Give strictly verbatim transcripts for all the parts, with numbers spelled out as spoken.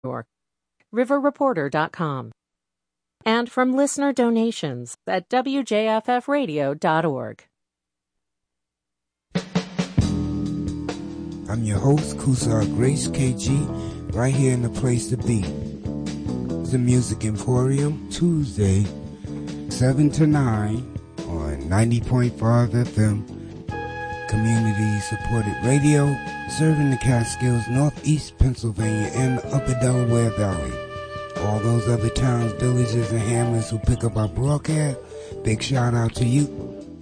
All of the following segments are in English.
York, river reporter dot com, and from listener donations at W J F F radio dot org. I'm your host, Kusar Grace K G, right here in the place to be. The Music Emporium, Tuesday, seven to nine on ninety point five F M. Community-supported radio, serving the Catskills, Northeast Pennsylvania, and the Upper Delaware Valley. All those other towns, villages, and hamlets who pick up our broadcast, big shout out to you.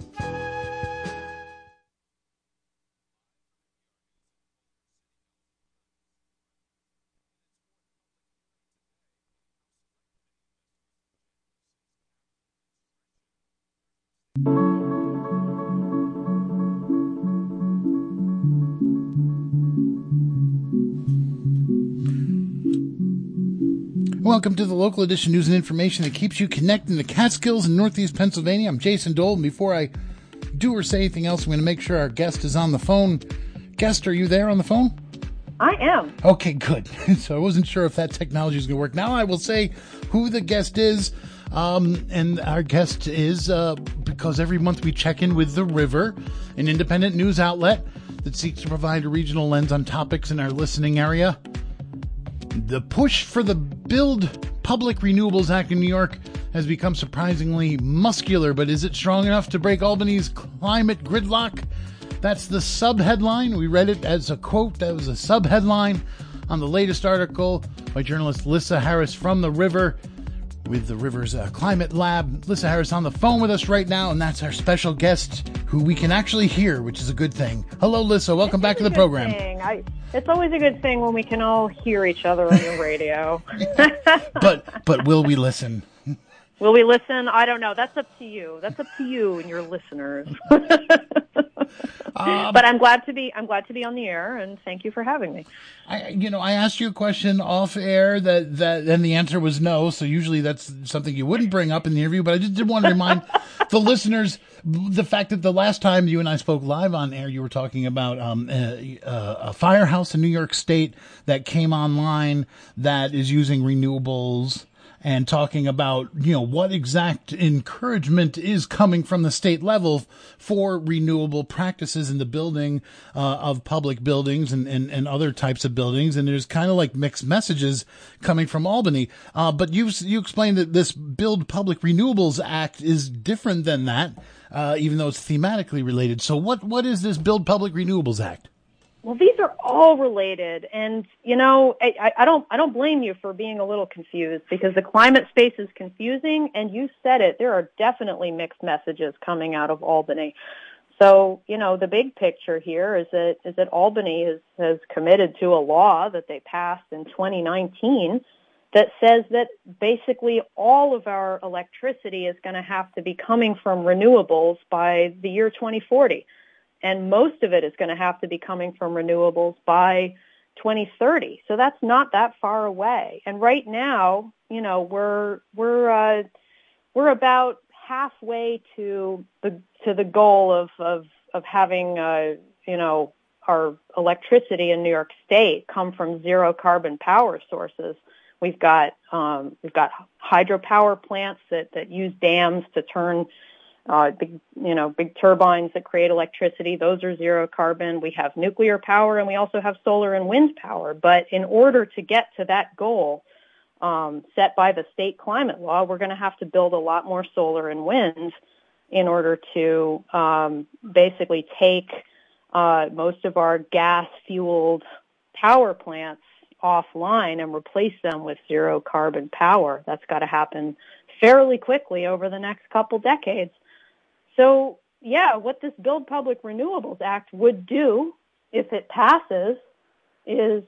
Welcome to the local edition news and information that keeps you connected in the Catskills and Northeast Pennsylvania. I'm Jason Dole, and before I do or say anything else, I'm going to make sure our guest is on the phone. Guest, are you there on the phone? I am. Okay, good. So I wasn't sure if that technology is going to work. Now I will say who the guest is. Um, and our guest is, uh, because every month we check in with The River, an independent news outlet that seeks to provide a regional lens on topics in our listening area. The push for the Build Public Renewables Act in New York has become surprisingly muscular, but is it strong enough to break Albany's climate gridlock? That's the sub-headline. We read it as a quote. That was a sub-headline on the latest article by journalist Lissa Harris from The River with The River's uh, Climate Lab. Lissa Harris on the phone with us right now, and that's our special guest who we can actually hear, which is a good thing. Hello, Lissa. Welcome back to the program. I, it's always a good thing when we can all hear each other on the radio. but but will we listen? Will we listen? I don't know. That's up to you. That's up to you and your listeners. um, but I'm glad to be. I'm glad to be on the air, and thank you for having me. I, you know, I asked you a question off air that that, and the answer was no. So usually that's something you wouldn't bring up in the interview. But I just did want to remind the listeners the fact that the last time you and I spoke live on air, you were talking about um, a, a firehouse in New York State that came online that is using renewables. And talking about, you know, what exact encouragement is coming from the state level for renewable practices in the building uh, of public buildings and, and, and other types of buildings. And there's kind of like mixed messages coming from Albany. Uh, but you you explained that this Build Public Renewables Act is different than that, uh, even though it's thematically related. So what what is this Build Public Renewables Act? Well, these are all related, and you know, I, I don't, I don't blame you for being a little confused because the climate space is confusing, and you said it. There are definitely mixed messages coming out of Albany. So, you know, the big picture here is that is that Albany has has committed to a law that they passed in twenty nineteen that says that basically all of our electricity is going to have to be coming from renewables by the year twenty forty. And most of it is going to have to be coming from renewables by twenty thirty. So that's not that far away. And right now, you know, we're we're uh, we're about halfway to the to the goal of of of having uh, you know our electricity in New York State come from zero carbon power sources. We've got um, we've got hydropower plants that that use dams to turn. Uh, big, you know, big turbines that create electricity. Those are zero carbon. We have nuclear power, and we also have solar and wind power. But in order to get to that goal um, set by the state climate law, we're going to have to build a lot more solar and wind in order to um, basically take uh, most of our gas-fueled power plants offline and replace them with zero carbon power. That's got to happen fairly quickly over the next couple decades. So, yeah, what this Build Public Renewables Act would do, if it passes, is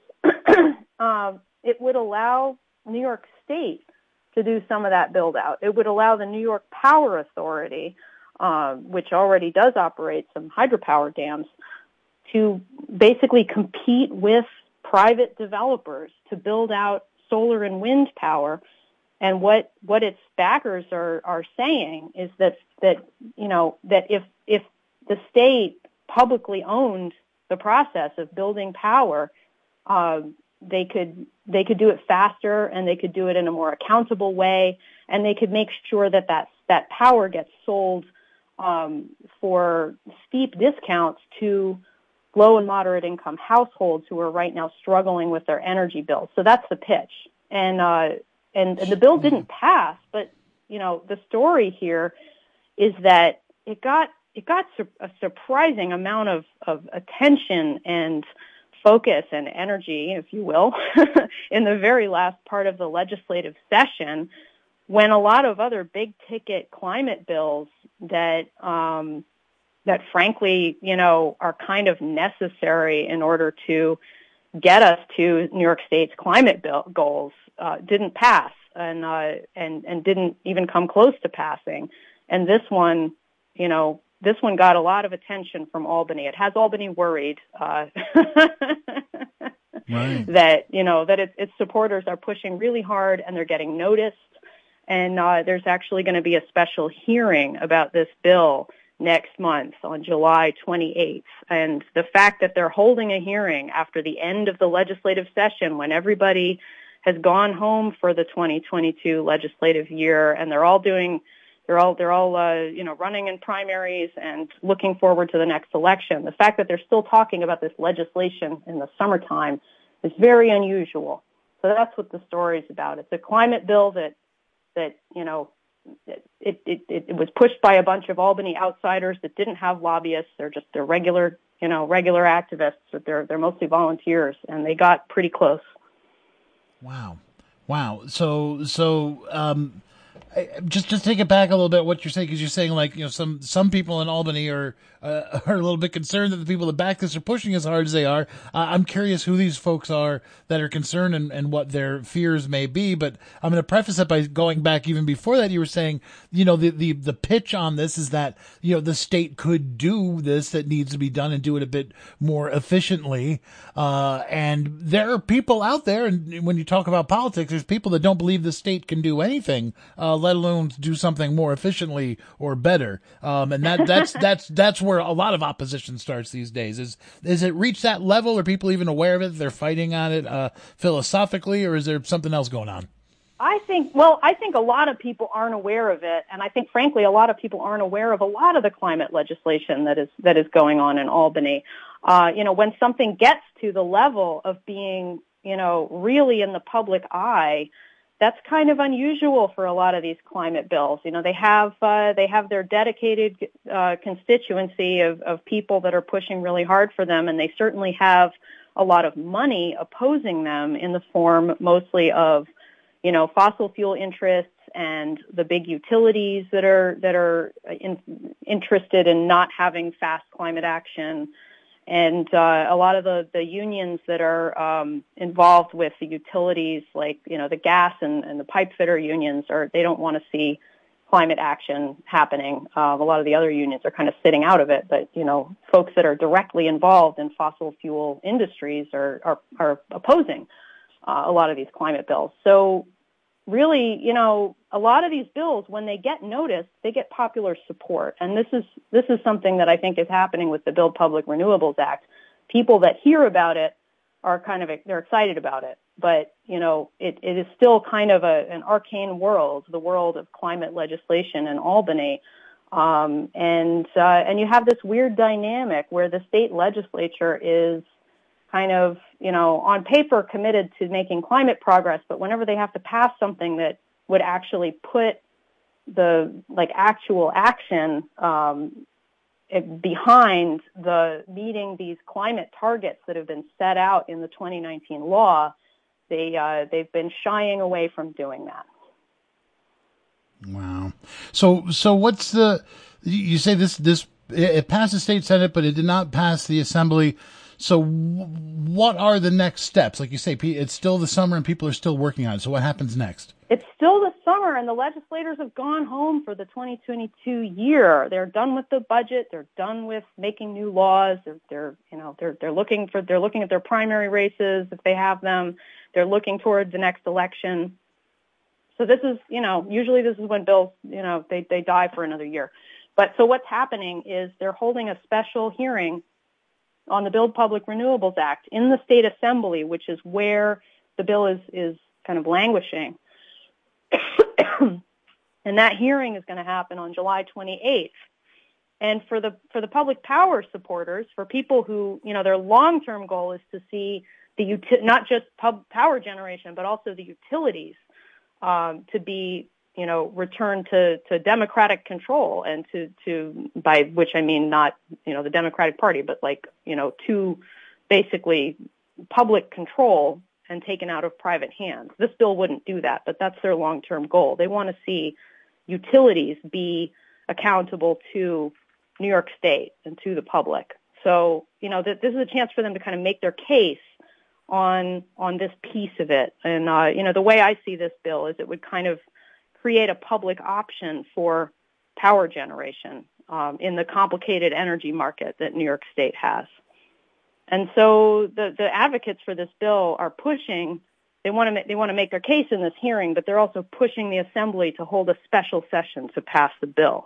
um, it would allow New York State to do some of that build-out. It would allow the New York Power Authority, um, which already does operate some hydropower dams, to basically compete with private developers to build out solar and wind power. And what, what its backers are, are saying is that, that, you know, that if, if the state publicly owned the process of building power, uh, they could they could do it faster, and they could do it in a more accountable way, and they could make sure that that, that power gets sold um, for steep discounts to low and moderate income households who are right now struggling with their energy bills. So that's the pitch. And, uh, and, and the bill didn't pass, but, you know, the story here is that it got, it got su- a surprising amount of, of attention and focus and energy, if you will, in the very last part of the legislative session, when a lot of other big ticket climate bills that, um, that frankly, you know, are kind of necessary in order to get us to New York State's climate bill goals, uh, didn't pass and, uh, and, and didn't even come close to passing. And this one, you know, this one got a lot of attention from Albany. It has Albany worried, uh, right. that, you know, that its, its supporters are pushing really hard and they're getting noticed. And, uh, there's actually going to be a special hearing about this bill next month on July twenty-eighth. And the fact that they're holding a hearing after the end of the legislative session when everybody has gone home for the twenty twenty-two legislative year and they're all doing, they're all, they're all, uh, you know, running in primaries and looking forward to the next election. The fact that they're still talking about this legislation in the summertime is very unusual. So that's what the story is about. It's a climate bill that, that, you know, It, it, it, it was pushed by a bunch of Albany outsiders that didn't have lobbyists. They're just they're regular, you know, regular activists. They're they're mostly volunteers, and they got pretty close. Wow, wow. So so um, I, just just take it back a little bit. What you're saying, because you're saying like you know some some people in Albany are uh, are a little bit concerned that the people that back this are pushing as hard as they are. Uh, I'm curious who these folks are that are concerned and, and what their fears may be. But I'm going to preface it by going back even before that. You were saying, you know, the, the, the pitch on this is that, you know, the state could do this that needs to be done and do it a bit more efficiently. Uh, and there are people out there, and when you talk about politics, there's people that don't believe the state can do anything, uh, let alone do something more efficiently or better. Um, and that, that's, that's, that's where a lot of opposition starts these days. Is, is it reached that level? Are people even aware of it? They're fighting on it, uh, philosophically, or is there something else going on? I think, well, I think a lot of people aren't aware of it, and I think, frankly, a lot of people aren't aware of a lot of the climate legislation that is that is going on in Albany. Uh, you know, when something gets to the level of being, you know, really in the public eye, that's kind of unusual for a lot of these climate bills. You know, they have uh, they have their dedicated uh, constituency of, of people that are pushing really hard for them, and they certainly have a lot of money opposing them in the form mostly of, you know, fossil fuel interests and the big utilities that are that are in, interested in not having fast climate action, and uh, a lot of the, the unions that are um, involved with the utilities, like, you know, the gas and, and the pipe fitter unions, are they don't want to see climate action happening. Uh, a lot of the other unions are kind of sitting out of it, but, you know, folks that are directly involved in fossil fuel industries are are, are opposing Uh, a lot of these climate bills. So really, you know, a lot of these bills, when they get noticed, they get popular support. And this is this is something that I think is happening with the Build Public Renewables Act. People that hear about it are kind of, they're excited about it. But, you know, it, it is still kind of a, an arcane world, the world of climate legislation in Albany. Um, and uh, and you have this weird dynamic where the state legislature is kind of, you know, on paper committed to making climate progress, but whenever they have to pass something that would actually put the, like, actual action um, it, behind the meeting these climate targets that have been set out in the twenty nineteen law, they, uh, they've been shying away from doing that. Wow. So, so what's the, you say this, this, it passed the state Senate, but it did not pass the Assembly. So what are the next steps? Like you say, it's still the summer and people are still working on it. So what happens next? It's still the summer, and the legislators have gone home for the twenty twenty-two year. They're done with the budget. They're done with making new laws. They're, they're you know, they're they're looking for they're looking at their primary races if they have them. They're looking towards the next election. So this is, you know, usually this is when bills, you know, they they die for another year. But so what's happening is they're holding a special hearing on the Build Public Renewables Act in the state assembly, which is where the bill is, is kind of languishing. And that hearing is going to happen on July twenty-eighth. And for the for the public power supporters, for people who, you know, their long-term goal is to see the uti- not just pub power generation, but also the utilities um, to be, you know, returned to, to democratic control, and to, to by which I mean not, you know, the Democratic Party, but like, you know, to basically public control and taken out of private hands. This bill wouldn't do that, but that's their long-term goal. They want to see utilities be accountable to New York State and to the public. So, you know, th- this is a chance for them to kind of make their case on on this piece of it. And, uh, you know, the way I see this bill is it would kind of create a public option for power generation um, in the complicated energy market that New York State has. And so the, the advocates for this bill are pushing. They want to make, they want to make their case in this hearing, but they're also pushing the assembly to hold a special session to pass the bill.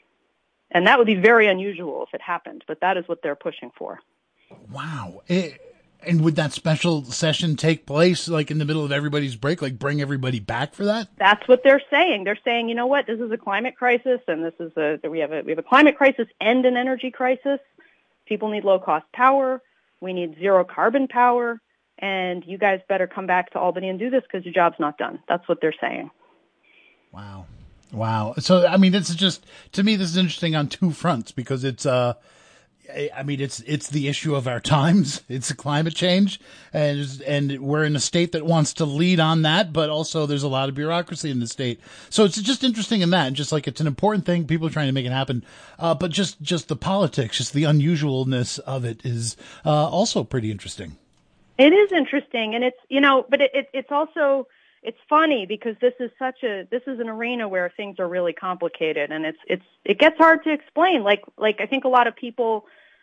And that would be very unusual if it happened, but that is what they're pushing for. Wow. It, and would that special session take place like in the middle of everybody's break, like bring everybody back for that? That's what they're saying. They're saying, you know what, this is a climate crisis, and this is a we have a we have a climate crisis and an energy crisis. People need low cost power. We need zero carbon power. And you guys better come back to Albany and do this because your job's not done. That's what they're saying. Wow. Wow. So, I mean, this is just, to me, this is interesting on two fronts because it's, uh, I mean, it's, it's the issue of our times. It's climate change, and, and we're in a state that wants to lead on that, but also there's a lot of bureaucracy in the state. So it's just interesting in that, just like it's an important thing. People are trying to make it happen. Uh, but just, just the politics, just the unusualness of it is, uh, also pretty interesting. It is interesting, and it's, you know, but it, it, it's also, it's funny because this is such a, this is an arena where things are really complicated, and it's, it's, it gets hard to explain. Like, like I think a lot of people,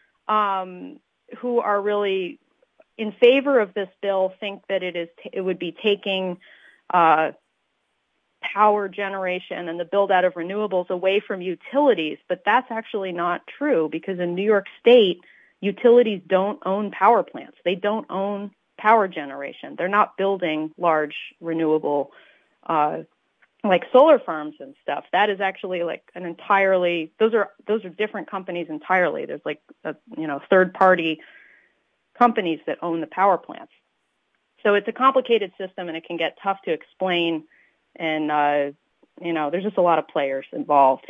um, who are really in favor of this bill think that it is, it would be taking, uh, power generation and the build out of renewables away from utilities, but that's actually not true because in New York State, utilities don't own power plants. They don't own power generation. They're not building large renewable, uh, like solar farms and stuff. That is actually like an entirely, those are, those are different companies entirely. There's like, a, you know, third party companies that own the power plants. So it's a complicated system and it can get tough to explain. And, uh, you know, there's just a lot of players involved.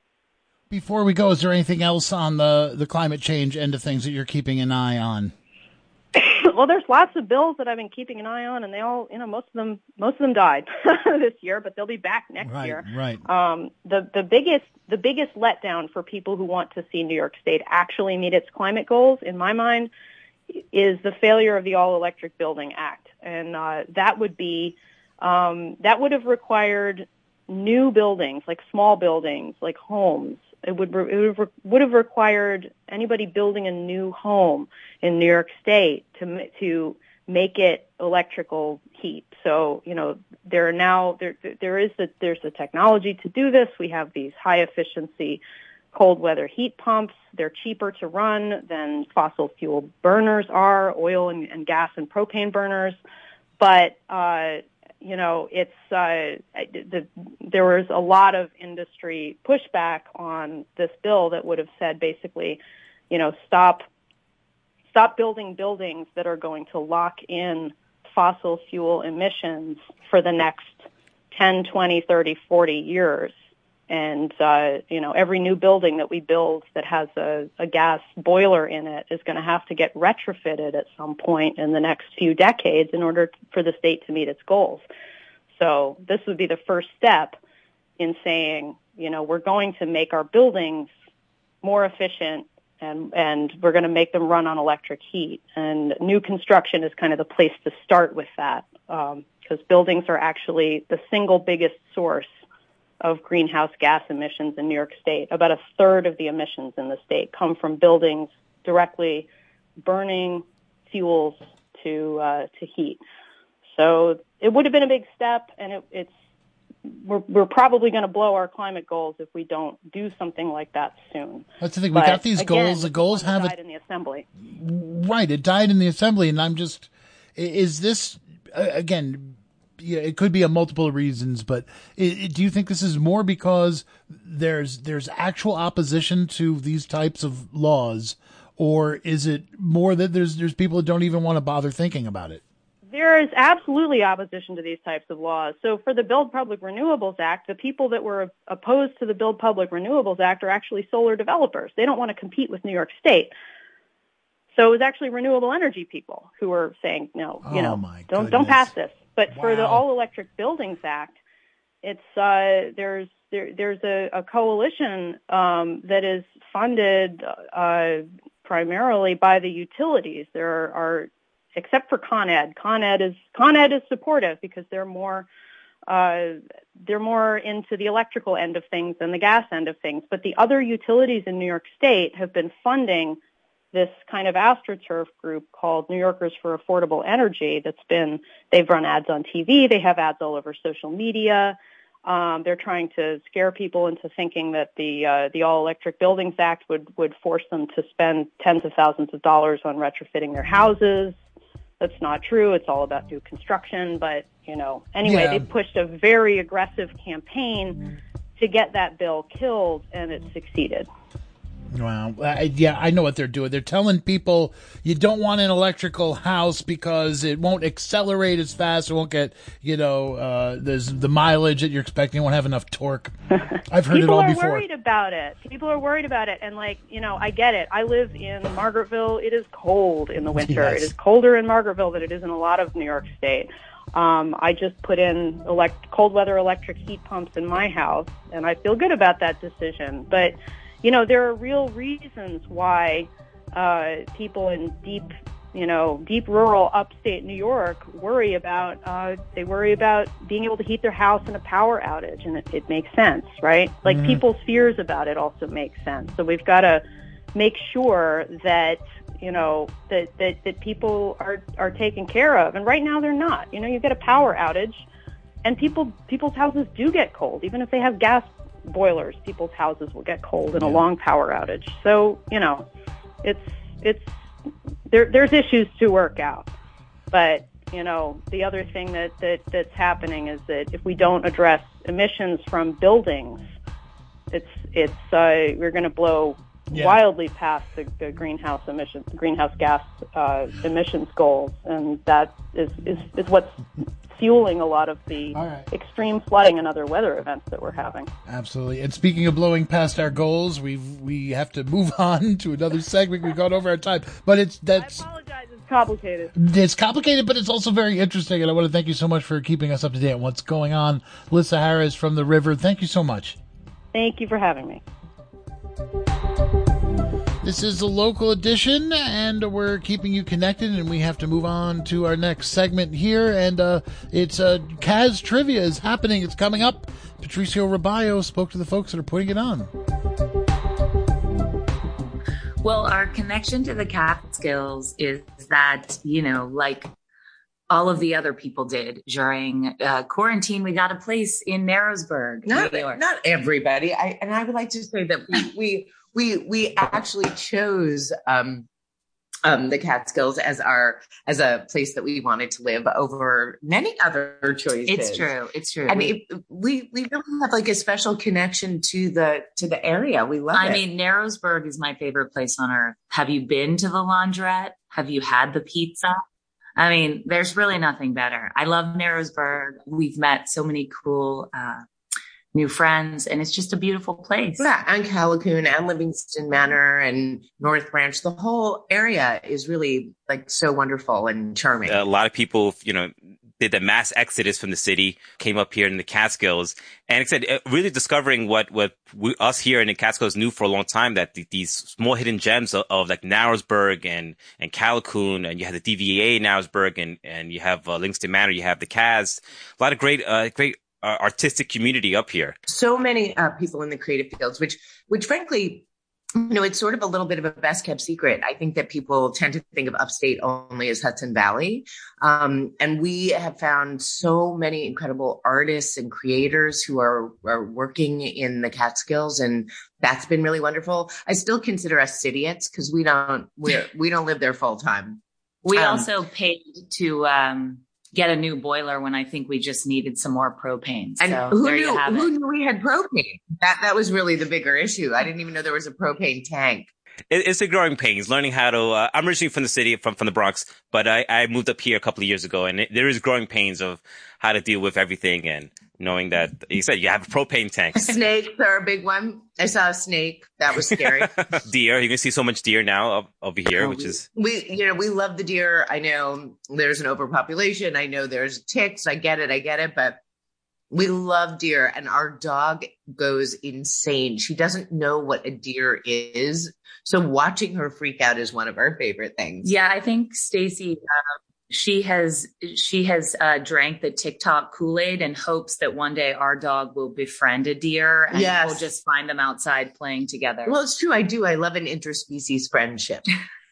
Before we go, is there anything else on the, the climate change end of things that you're keeping an eye on? Well, there's lots of bills that I've been keeping an eye on, and they all, you know, most of them, most of them died this year, but they'll be back next right, year. Right. Um, the the biggest the biggest letdown for people who want to see New York State actually meet its climate goals, in my mind, is the failure of the All Electric Building Act, and uh, that would be um, that would have required new buildings, like small buildings, like homes. It would it would, have, would have required anybody building a new home in New York State to to make it electrical heat. So, you know, there are now there there is the, there's the technology to do this. We have these high efficiency cold weather heat pumps. They're cheaper to run than fossil fuel burners are, oil and, and gas and propane burners. But uh, you know, it's uh, the, there was a lot of industry pushback on this bill that would have said basically, you know, stop stop building buildings that are going to lock in fossil fuel emissions for the next ten, twenty, thirty, forty years. And, uh, you know, every new building that we build that has a, a gas boiler in it is going to have to get retrofitted at some point in the next few decades in order for the state to meet its goals. So this would be the first step in saying, you know, we're going to make our buildings more efficient and, and we're going to make them run on electric heat. And new construction is kind of the place to start with that, um, because buildings are actually the single biggest source of greenhouse gas emissions in New York State. About a third of the emissions in the state come from buildings directly burning fuels to uh, to heat. So it would have been a big step, and it, it's we're, we're probably going to blow our climate goals if we don't do something like that soon. That's the thing. We but got these again, goals. The goals have died it in the assembly. Right. It died in the assembly. And I'm just, is this, again, yeah, it could be a multiple reasons, but it, it, do you think this is more because there's, there's actual opposition to these types of laws, or is it more that there's, there's people that don't even want to bother thinking about it? There is absolutely opposition to these types of laws. So for the Build Public Renewables Act, the people that were opposed to the Build Public Renewables Act are actually solar developers. They don't want to compete with New York State. So it was actually renewable energy people who were saying, no, you oh know, my don't goodness. don't pass this. But Wow. for the All Electric Buildings Act, it's uh, there's there, there's a, a coalition um, that is funded uh, primarily by the utilities. There are, are except for Con Ed. Con Ed is Con Ed is supportive because they're more uh, they're more into the electrical end of things than the gas end of things. But the other utilities in New York State have been funding this kind of AstroTurf group called New Yorkers for Affordable Energy. That's been they've run ads on T V. They have ads all over social media. Um, they're trying to scare people into thinking that the uh, the All Electric Buildings Act would would force them to spend tens of thousands of dollars on retrofitting their houses. That's not true. It's all about new construction. But, you know, anyway, Yeah. they pushed a very aggressive campaign to get that bill killed, and it succeeded. Wow. I, yeah, I know what they're doing. They're telling people you don't want an electrical house because it won't accelerate as fast. It won't get, you know, uh, there's the mileage that you're expecting. It won't have enough torque. I've heard it all before. People are worried about it. People are worried about it. And, like, you know, I get it. I live in Margaretville. It is cold in the winter. Yes. It is colder in Margaretville than it is in a lot of New York State. Um, I just put in elect- cold weather electric heat pumps in my house, and I feel good about that decision. But you know, there are real reasons why uh, people in deep, you know, deep rural upstate New York worry about, uh, they worry about being able to heat their house in a power outage, and it, it makes sense, right? Like, mm-hmm. people's fears about it also make sense. So we've got to make sure that, you know, that, that, that people are, are taken care of. And right now they're not. You know, you get a power outage, and people people's houses do get cold, even if they have gas boilers. People's houses will get cold in a long power outage. So, you know, it's it's there. There's issues to work out, but you know, the other thing that, that that's happening is that if we don't address emissions from buildings, it's it's uh, we're going to blow yeah. wildly past the, the greenhouse emissions, greenhouse gas uh, emissions goals, and that is is, is what's fueling a lot of the right. extreme flooding and other weather events that we're having. Absolutely. And speaking of blowing past our goals, we we have to move on to another segment. We've gone over our time, but it's that's. I apologize. It's complicated. It's complicated, but it's also very interesting. And I want to thank you so much for keeping us up to date on what's going on. Lissa Harris from the River. Thank you so much. Thank you for having me. This is the local edition, and we're keeping you connected, and we have to move on to our next segment here, and uh, it's uh, Kaz Trivia is happening. It's coming up. Patricio Robayo spoke to the folks that are putting it on. Well, our connection to the Catskills is that, you know, like all of the other people did during uh, quarantine, we got a place in Narrowsburg, not, New York. Not everybody. I, and I would like to say that we... we We we actually chose um, um, the Catskills as our as a place that we wanted to live over many other choices. It's true. It's true. I mean, it, we we really have like a special connection to the to the area. We love I it. I mean, Narrowsburg is my favorite place on earth. Have you been to the Laundrette? Have you had the pizza? I mean, there's really nothing better. I love Narrowsburg. We've met so many cool uh new friends, and it's just a beautiful place. Yeah, and Callicoon and Livingston Manor and North Branch, the whole area is really like so wonderful and charming. A lot of people, you know, did the mass exodus from the city, came up here in the Catskills, and like I said, really discovering what what we, us here in the Catskills knew for a long time, that the, these small hidden gems of, of like Narrowsburg and and Callicoon, and you have the D V A Narrowsburg, and and you have uh, Livingston Manor, you have the Caz, a lot of great uh, great. Uh, artistic community up here. So many uh, people in the creative fields, which, which frankly, you know, it's sort of a little bit of a best kept secret. I think that people tend to think of upstate only as Hudson Valley. Um, and we have found so many incredible artists and creators who are, are working in the Catskills. And that's been really wonderful. I still consider us Cityites because we don't, we're, we don't live there full time. We um, also paid to, um, get a new boiler when I think we just needed some more propane. And so who there knew, you have who it. knew we had propane? That that was really the bigger issue. I didn't even know there was a propane tank. It, it's a growing pains, learning how to, uh, I'm originally from the city, from, from the Bronx, but I, I moved up here a couple of years ago, and it, there is growing pains of how to deal with everything, and knowing that, you said you have propane tanks. Snakes are a big one. I saw a snake. That was scary. Deer. You can see so much deer now up, over here, which is... We, you know, we love the deer. I know there's an overpopulation. I know there's ticks. I get it. I get it. But we love deer. And our dog goes insane. She doesn't know what a deer is. So watching her freak out is one of our favorite things. Yeah, I think Stacy... Um, She has she has uh, drank the TikTok Kool-Aid and hopes that one day our dog will befriend a deer and Yes. we'll just find them outside playing together. Well, it's true. I do. I love an interspecies friendship.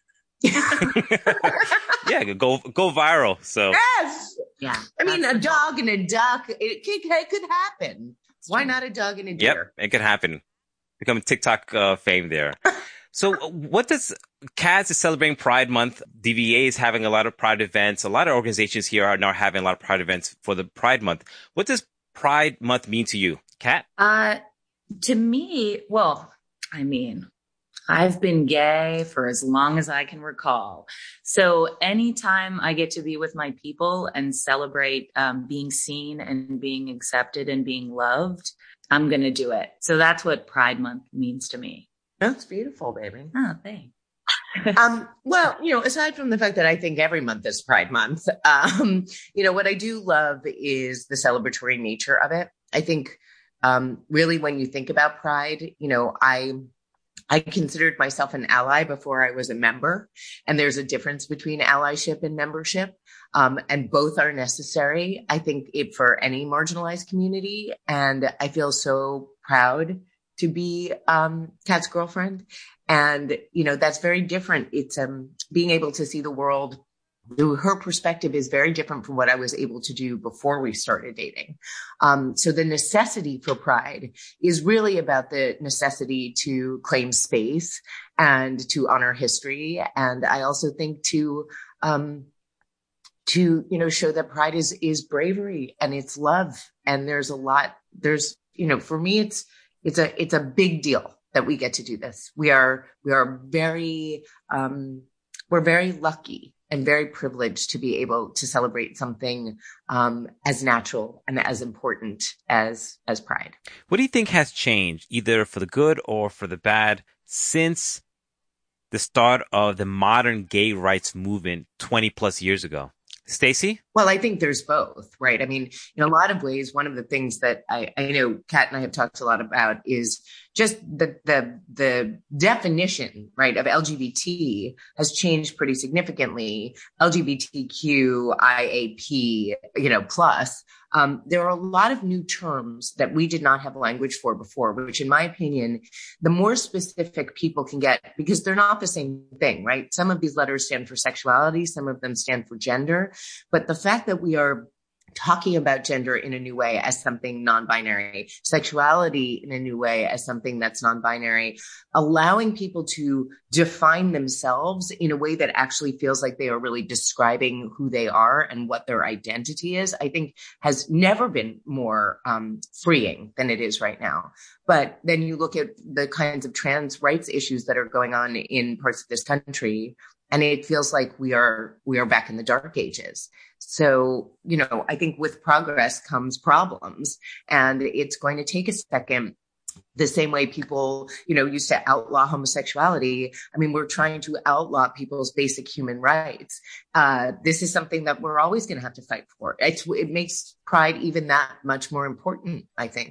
Yeah, go go viral. So Yes. Yeah. I mean, a dog and a duck, it could, it could happen. Why not a dog and a deer? Yep, it could happen. Become TikTok uh, fame there. So what does Cats is celebrating Pride Month? D V A is having a lot of Pride events. A lot of organizations here are now having a lot of Pride events for the Pride Month. What does Pride Month mean to you, Kat? Uh, to me, well, I mean, I've been gay for as long as I can recall. So anytime I get to be with my people and celebrate um, being seen and being accepted and being loved, I'm going to do it. So that's what Pride Month means to me. That's beautiful, baby. Oh, thanks. um, well, you know, aside from the fact that I think every month is Pride Month, um, you know, what I do love is the celebratory nature of it. I think, um, really when you think about Pride, you know, I, I considered myself an ally before I was a member, and there's a difference between allyship and membership. Um, and both are necessary, I think, it for any marginalized community. And I feel so proud to be, um, Kat's girlfriend. And, you know, that's very different. It's, um, being able to see the world through her perspective is very different from what I was able to do before we started dating. Um, so the necessity for Pride is really about the necessity to claim space and to honor history. And I also think to, um, to, you know, show that Pride is, is bravery and it's love. And there's a lot, there's, you know, for me, it's, it's a, it's a big deal that we get to do this. We are, we are very, um, we're very lucky and very privileged to be able to celebrate something, um, as natural and as important as, as Pride. What do you think has changed, either for the good or for the bad, since the start of the modern gay rights movement twenty plus years ago? Stacy? Well, I think there's both, right? I mean, in a lot of ways, one of the things that I, I know Kat and I have talked a lot about is just the, the, the definition, right, of L G B T has changed pretty significantly. L G B T Q I A P, you know, plus. Um, there are a lot of new terms that we did not have language for before, which in my opinion, the more specific people can get, because they're not the same thing, right? Some of these letters stand for sexuality. Some of them stand for gender. But the fact that we are talking about gender in a new way as something non-binary, sexuality in a new way as something that's non-binary, allowing people to define themselves in a way that actually feels like they are really describing who they are and what their identity is, I think has never been more um, freeing than it is right now. But then you look at the kinds of trans rights issues that are going on in parts of this country, and it feels like we are, we are back in the dark ages. So, you know, I think with progress comes problems, and it's going to take a second. The same way people, you know, used to outlaw homosexuality. I mean, we're trying to outlaw people's basic human rights. Uh, this is something that we're always going to have to fight for. It's, it makes Pride even that much more important, I think.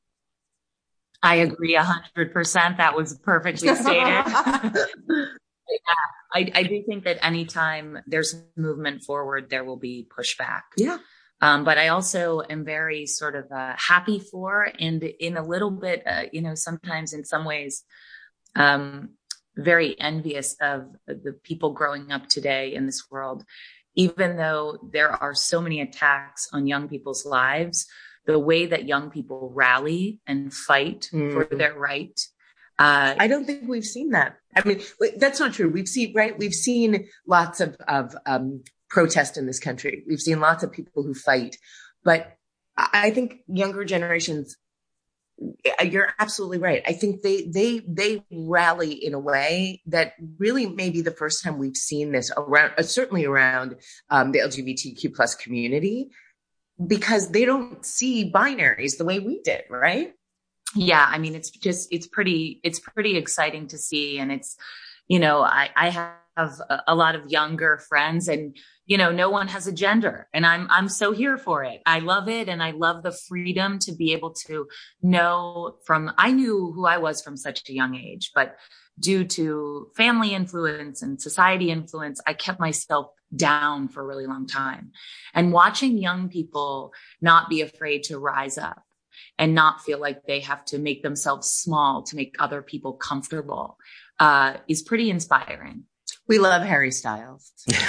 I agree a hundred percent. That was perfectly stated. Yeah, I, I do think that anytime there's movement forward, there will be pushback. Yeah. Um, but I also am very sort of uh, happy for, and in a little bit, uh, you know, sometimes in some ways um, very envious of the people growing up today in this world. Even though there are so many attacks on young people's lives, the way that young people rally and fight mm. for their right. Uh, I don't think we've seen that. I mean, that's not true. We've seen, right? We've seen lots of, of um, protest in this country. We've seen lots of people who fight, but I think younger generations, you're absolutely right. I think they, they, they rally in a way that really may be the first time we've seen this around, uh, certainly around um, the L G B T Q plus community, because they don't see binaries the way we did, right? Yeah. I mean, it's just, it's pretty, it's pretty exciting to see. And it's, you know, I, I have a, a lot of younger friends, and, you know, no one has a gender, and I'm, I'm so here for it. I love it. And I love the freedom to be able to know from, I knew who I was from such a young age, but due to family influence and society influence, I kept myself down for a really long time. And watching young people not be afraid to rise up and not feel like they have to make themselves small to make other people comfortable, uh, is pretty inspiring. We love Harry Styles.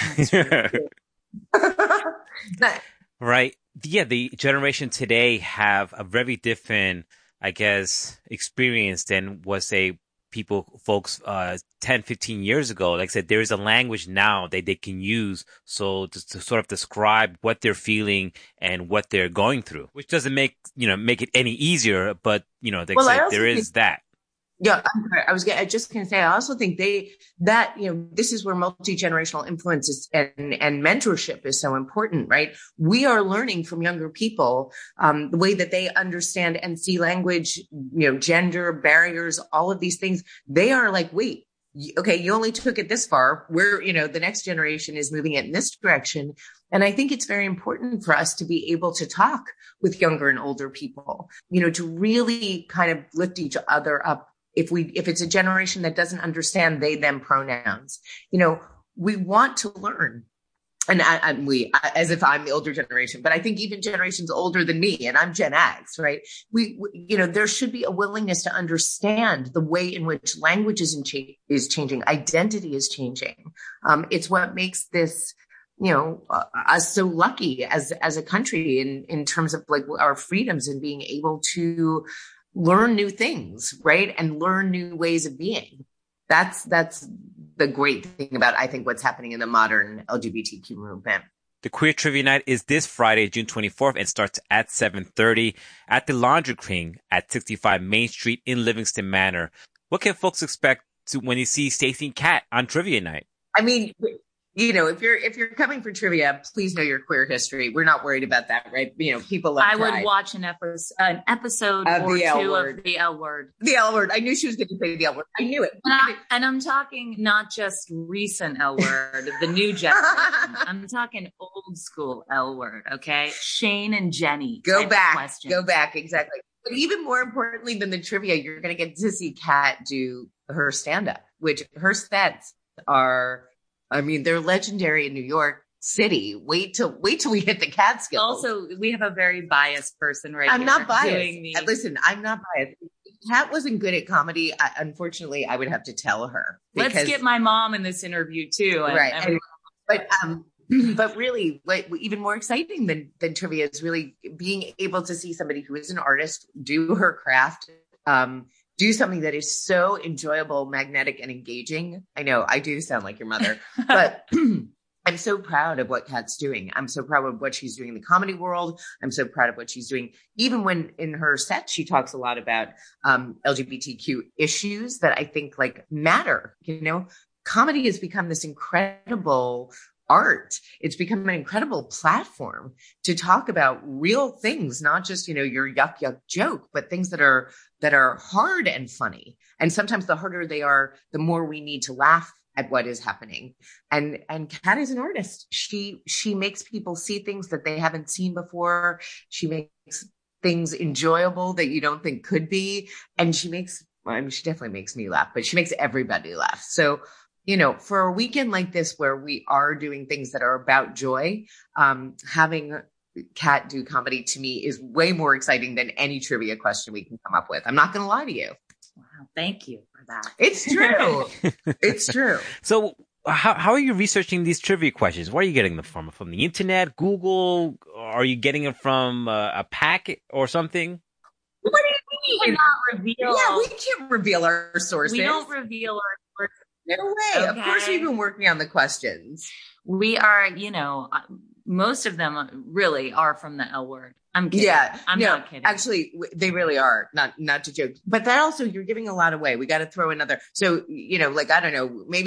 Right. Yeah. The generation today have a very different, I guess, experience than was, say, people, folks, uh, ten, fifteen years ago. Like I said, there is a language now that they can use so to, to sort of describe what they're feeling and what they're going through, which doesn't make, you know, make it any easier. But, you know, like well, I said, there is think- that. Yeah, I'm sorry. I was I just going to say, I also think they, that, you know, this is where multi-generational influence is, and, and mentorship is so important, right? We are learning from younger people, um, the way that they understand and see language, you know, gender barriers, all of these things. They are like, wait, okay, you only took it this far. We're, you know, the next generation is moving it in this direction. And I think it's very important for us to be able to talk with younger and older people, you know, to really kind of lift each other up. If we, if it's a generation that doesn't understand they, them pronouns, you know, we want to learn. And I, I, we, I, as if I'm the older generation, but I think even generations older than me, and I'm Gen X, right? We, we you know, there should be a willingness to understand the way in which language is, in cha- is changing, identity is changing. Um, it's what makes this, you know, uh, us so lucky as, as a country in, in terms of like our freedoms and being able to learn new things, right? And learn new ways of being. That's, that's the great thing about, I think, what's happening in the modern L G B T Q movement. The Queer Trivia Night is this Friday, June twenty-fourth, and starts at seven thirty at the Laundry King at sixty-five Main Street in Livingston Manor. What can folks expect to when you see Stacey and Kat on Trivia Night? I mean, you know, if you're if you're coming for trivia, please know your queer history. We're not worried about that, right? You know, people love I Pride. would watch an episode, an episode of or two of the L Word. The L Word. I knew she was going to say the L Word. I knew it. And, I, and I'm talking not just recent L Word, the new generation. I'm talking old school L Word. Okay, Shane and Jenny. Go back. Go back. Exactly. But even more importantly than the trivia, you're going to get to see Kat do her stand up, which her sets are. I mean, they're legendary in New York City. Wait till wait till we hit the Catskills. Also, we have a very biased person right I'm here. I'm not biased. The... Listen, I'm not biased. If Kat wasn't good at comedy, I, unfortunately, I would have to tell her. Because... Let's get my mom in this interview too. And, right. And... But um, but really, what even more exciting than than trivia is really being able to see somebody who is an artist do her craft. Um, do something that is so enjoyable, magnetic, and engaging. I know I do sound like your mother, but I'm so proud of what Kat's doing. I'm so proud of what she's doing in the comedy world. I'm so proud of what she's doing. Even when in her set, she talks a lot about um, L G B T Q issues that I think like matter. You know, comedy has become this incredible art. It's become an incredible platform to talk about real things, not just, you know, your yuck, yuck joke, but things that are, that are hard and funny. And sometimes the harder they are, the more we need to laugh at what is happening. And, and Kat is an artist. She, she makes people see things that they haven't seen before. She makes things enjoyable that you don't think could be. And she makes, well, I mean, she definitely makes me laugh, but she makes everybody laugh. So, you know, for a weekend like this, where we are doing things that are about joy, um, having Kat do comedy to me is way more exciting than any trivia question we can come up with. I'm not going to lie to you. Wow, thank you for that. It's true. It's true. So how how are you researching these trivia questions? Where are you getting them from? From the internet, Google? Are you getting it from uh, a pack or something? What do you We mean? cannot reveal. Yeah, we can't reveal our sources. We don't reveal our sources. No way. Okay. Of course, we've been working on the questions. We are, you know, uh, most of them really are from the L Word. I'm kidding. Yeah, I'm no, not kidding. Actually, w- they really are. Not not to joke, but that also you're giving a lot away. We got to throw another. So you know, like I don't know, maybe.